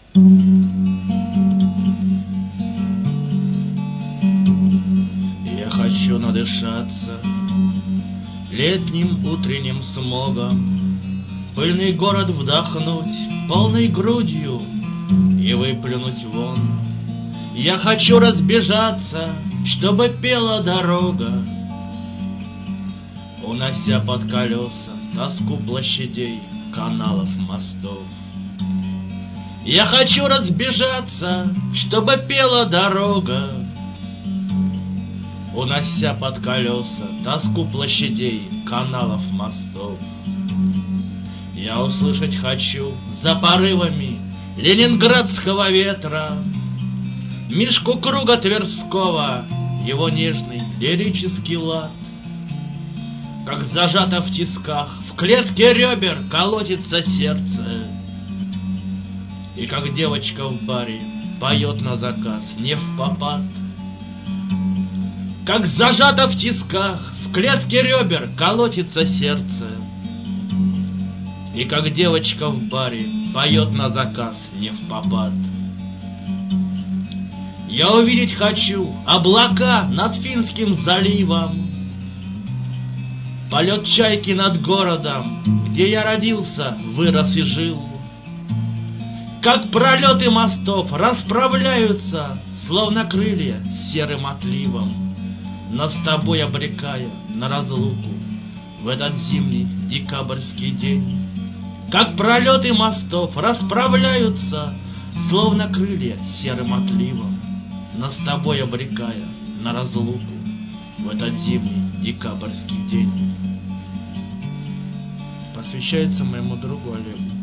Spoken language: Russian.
Я хочу надышаться летним утренним смогом, пыльный город вдохнуть полной грудью и выплюнуть вон. Я хочу разбежаться, чтобы пела дорога, унося под колеса тоску площадей, каналов, мостов. Я хочу разбежаться, чтобы пела дорога, унося под колеса тоску площадей, каналов, мостов. Я услышать хочу за порывами ленинградского ветра Мишку Круга Тверского, его нежный лирический лад. Как зажато в тисках, в клетке ребер колотится сердце, и как девочка в баре поет на заказ не впопад. Как зажато в тисках, в клетке ребер колотится сердце, и как девочка в баре поет на заказ не впопад. Я увидеть хочу облака над Финским заливом, полет чайки над городом, где я родился, вырос и жил. Как пролеты мостов расправляются, словно крылья серым отливом, нас с тобой обрекая на разлуку в этот зимний декабрьский день. Как пролеты мостов расправляются, словно крылья серым отливом, нас с тобой обрекая на разлуку в этот зимний декабрьский день. Посвящается моему другу Олегу.